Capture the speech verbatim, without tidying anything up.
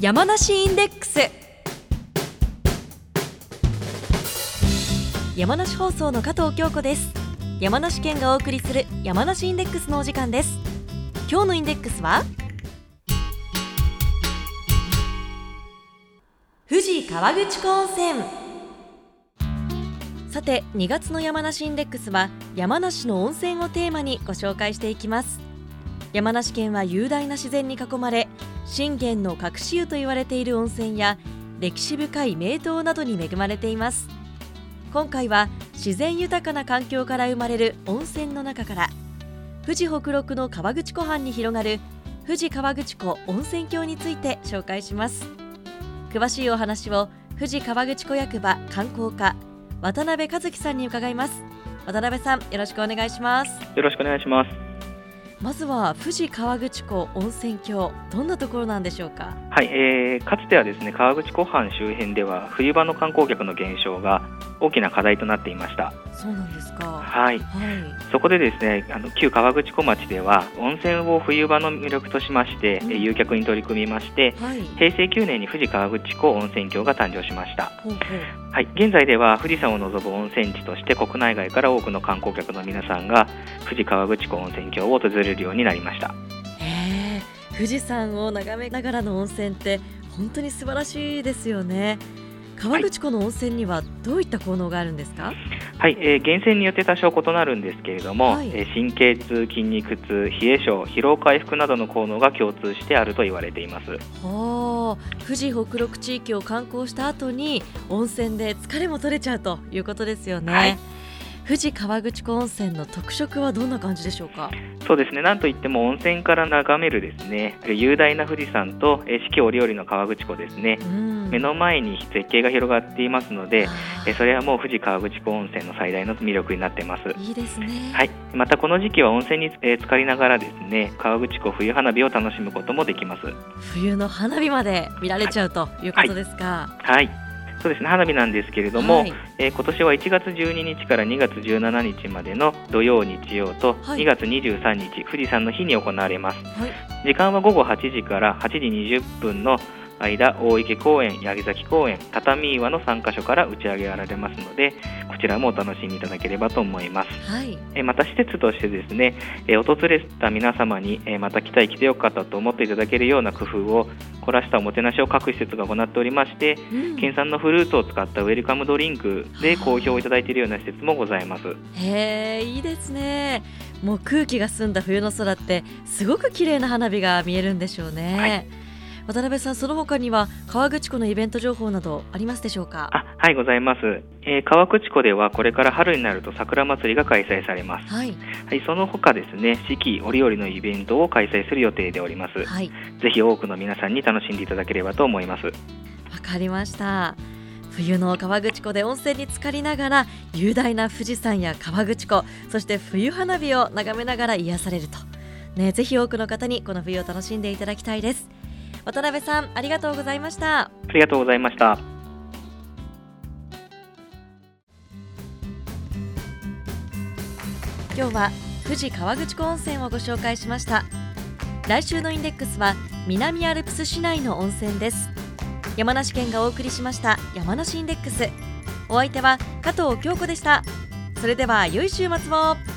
山梨インデックス。山梨放送の加藤京子です。山梨県がお送りする山梨インデックスのお時間です。今日のインデックスは富士河口湖温泉。さて、にがつの山梨インデックスは山梨の温泉をテーマにご紹介していきます。山梨県は雄大な自然に囲まれ、信玄の隠し湯と言われている温泉や歴史深い名湯などに恵まれています。今回は自然豊かな環境から生まれる温泉の中から、富士北麓の河口湖畔に広がる富士河口湖温泉郷について紹介します。詳しいお話を富士河口湖役場観光課渡辺和樹さんに伺います。渡辺さん、よろしくお願いします。 よろしくお願いします。 まずは富士河口湖温泉郷、どんなところなんでしょうか。 はい、えー、かつてはですね、河口湖畔周辺では冬場の観光客の減少が大きな課題となっていました。 そうなんですか。 はい、はい、そこでですね、あの旧河口湖町では温泉を冬場の魅力としまして、うん、誘客に取り組みまして、はい、へいせいきゅうねんに富士河口湖温泉郷が誕生しました。ほうほう。はい、現在では富士山を望む温泉地として国内外から多くの観光客の皆さんが富士河口湖温泉郷を訪れるようになりました。 へー、富士山を眺めながらの温泉って本当に素晴らしいですよね。河口湖の温泉にはどういった効能があるんですか。 はい、えー、源泉によって多少異なるんですけれども、はい、えー、神経痛、筋肉痛、冷え性、疲労回復などの効能が共通してあると言われています。 はあ、富士北麓地域を観光した後に温泉で疲れも取れちゃうということですよね。はい、富士河口湖温泉の特色はどんな感じでしょうか。 そうですね、なんといっても温泉から眺めるですね、雄大な富士山と四季折々の河口湖ですね、うん、目の前に絶景が広がっていますので、それはもう富士河口湖温泉の最大の魅力になっています。 いいですね。 はい、またこの時期は温泉に浸かりながらですね、河口湖冬花火を楽しむこともできます。 冬の花火まで見られちゃうということですか。 はい、はい、そうですね、花火なんですけれども、はい、えー、今年はいちがつじゅうににちからにがつじゅうしちにちまでの土曜日曜と、はい、にがつにじゅうさんにち富士山の日に行われます。はい、時間はごごはちじからはちじにじゅっぷんの間、大池公園、八木崎公園、畳岩のさんかしょから打ち上げられますので、こちらもお楽しみいただければと思います。はい、えまた施設としてですね、え訪れた皆様にえまた来たい来てよかったと思っていただけるような工夫を凝らしたおもてなしを各施設が行っておりまして、うん、県産のフルーツを使ったウェルカムドリンクで好評いただいているような施設もございます。 へー、いいですね。もう空気が澄んだ冬の空ってすごく綺麗な花火が見えるんでしょうね。はい、渡辺さん、その他には河口湖のイベント情報などありますでしょうか。 あ、はい、ございます。えー、河口湖ではこれから春になると桜祭りが開催されます。はい、はい、その他ですね、四季折々のイベントを開催する予定でおります。はい、ぜひ多くの皆さんに楽しんでいただければと思います。わかりました。冬の河口湖で温泉に浸かりながら雄大な富士山や河口湖、そして冬花火を眺めながら癒されると、ね、ぜひ多くの方にこの冬を楽しんでいただきたいです。渡辺さん、ありがとうございました。 ありがとうございました。 今日は富士河口湖温泉をご紹介しました。来週のインデックスは南アルプス市内の温泉です。山梨県がお送りしました山梨インデックス。お相手は加藤京子でした。それでは良い週末を。